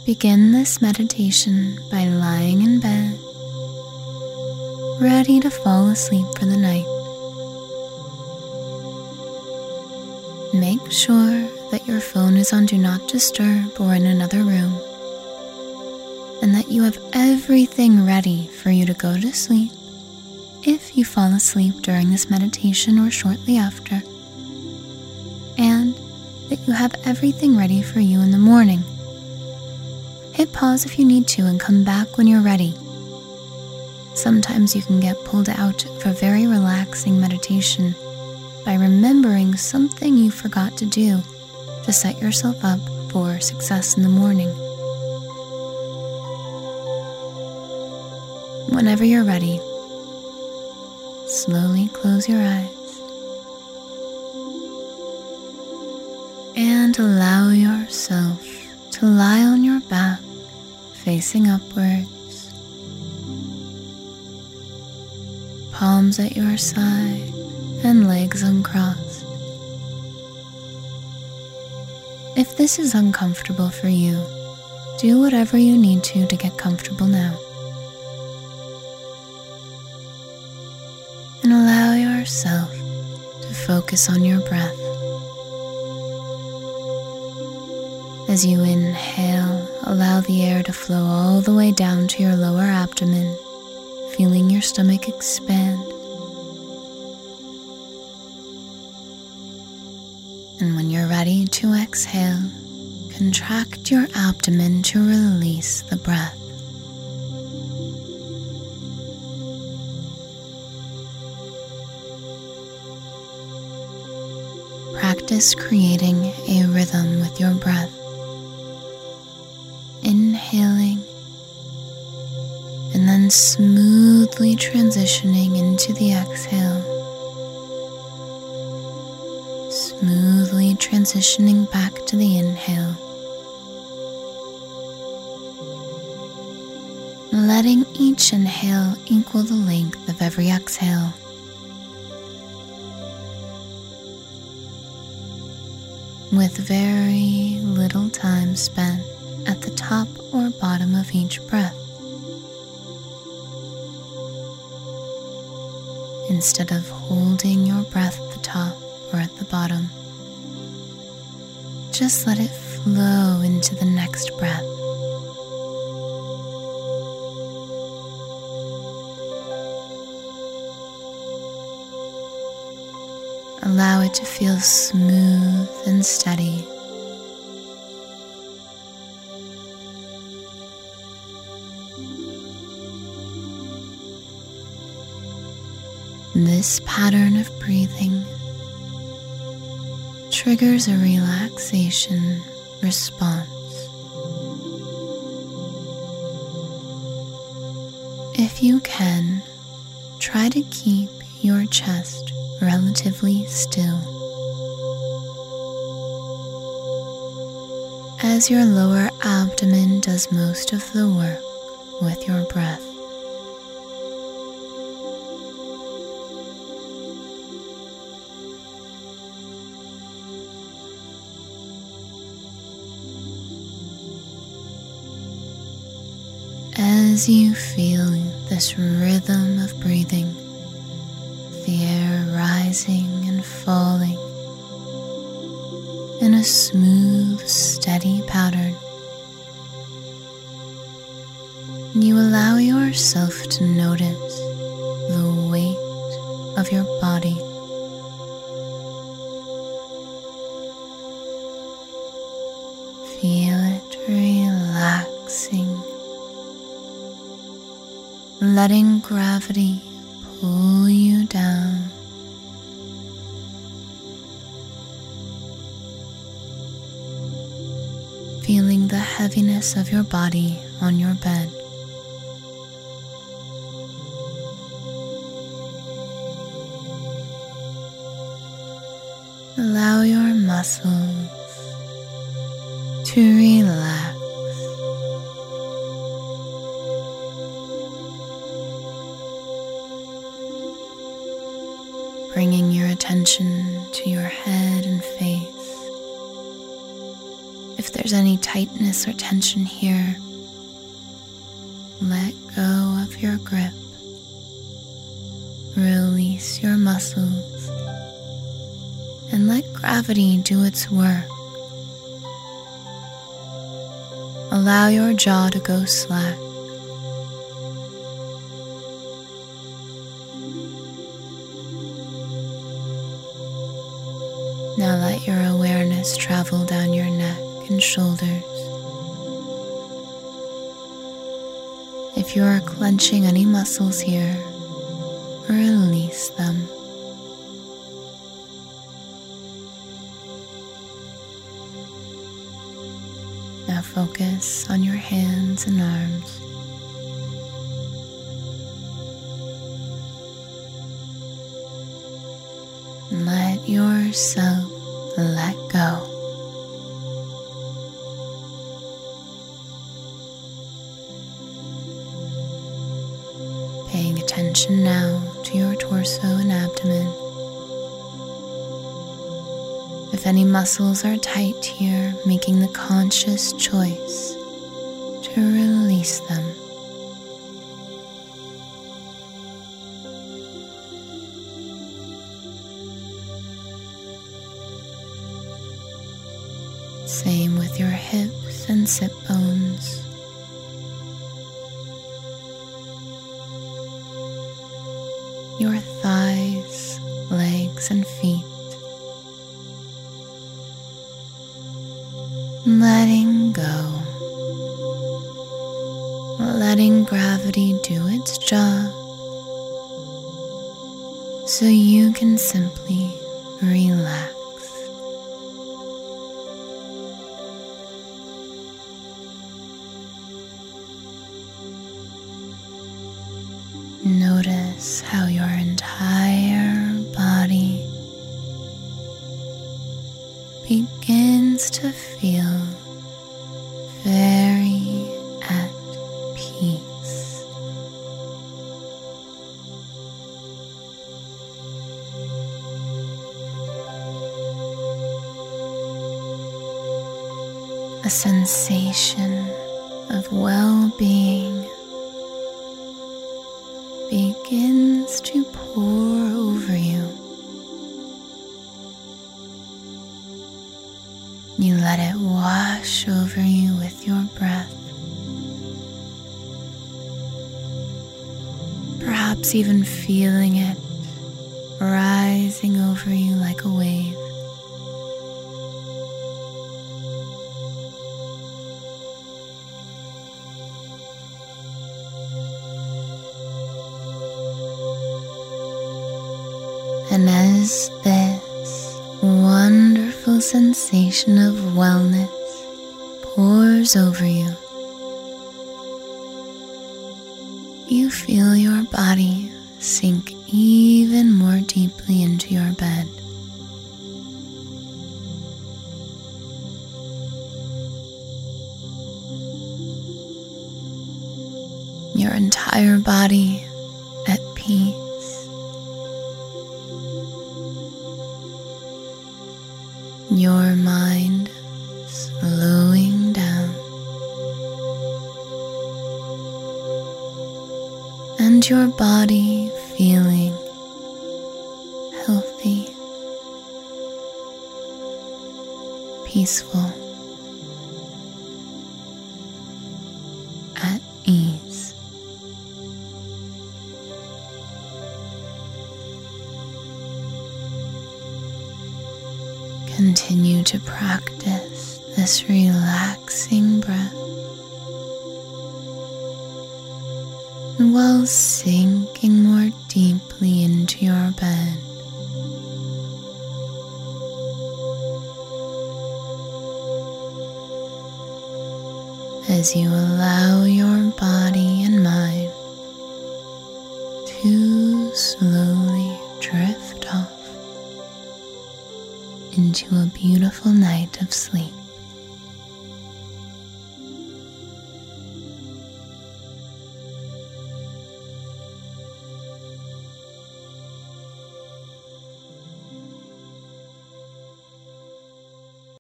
Begin this meditation by lying in bed, ready to fall asleep for the night. Make sure that your phone is on Do Not Disturb or in another room, and that you have everything ready for you to go to sleep if you fall asleep during this meditation or shortly after, and that you have everything ready for you in the morning. Hit pause if you need to and come back when you're ready. Sometimes you can get pulled out of a very relaxing meditation by remembering something you forgot to do to set yourself up for success in the morning. Whenever you're ready, slowly close your eyes and allow yourself to lie on your back, facing upwards, palms at your side and legs uncrossed. If this is uncomfortable for you, do whatever you need to get comfortable now. And allow yourself to focus on your breath. As you inhale, allow the air to flow all the way down to your lower abdomen, feeling your stomach expand. And when you're ready to exhale, contract your abdomen to release the breath. Practice creating a rhythm with your breath. Inhaling and then smoothly transitioning into the exhale. Smoothly transitioning back to the inhale. Letting each inhale equal the length of every exhale. With very little time spent at the top or bottom of each breath. Instead of holding your breath at the top or at the bottom, just let it flow into the next breath. Allow it to feel smooth and steady. This pattern of breathing triggers a relaxation response. If you can, try to keep your chest relatively still, as your lower abdomen does most of the work with your breath. As you feel this rhythm of breathing, the air rising and falling in a smooth, steady pattern, you allow yourself to notice the weight of your body. Feel it relaxing, letting gravity pull you down. Feeling the heaviness of your body on your bed. Allow your muscles to relax. Bringing your attention to your head and face. If if there's any tightness or tension here, let go of your grip. Release your muscles and let gravity do its work. Allow your jaw to go slack. Now let your awareness travel down your neck and shoulders. If you are clenching any muscles here, release them. Now focus on your hands and arms. Let yourself let go. Paying attention now to your torso and abdomen. If any muscles are tight here, making the conscious choice to release them. Same with your hips and sit bones. Your thighs, legs, and feet. Letting go. Letting gravity do its job so you can simply relax. Notice how your entire body begins to feel very at peace. A sensation of well-being begins to pour over you. You let it wash over you with your breath. Perhaps even feeling it rising over you like a wave. And as this wonderful sensation of wellness pours over you, you feel your body sink even more deeply into your bed. Your entire body at peace. Your mind slowing down, and your body feeling healthy, peaceful, at ease. Continue to practice this relaxing breath while sinking more deeply into your bed. As you allow your body and mind to slowly drift off into a beautiful night of sleep.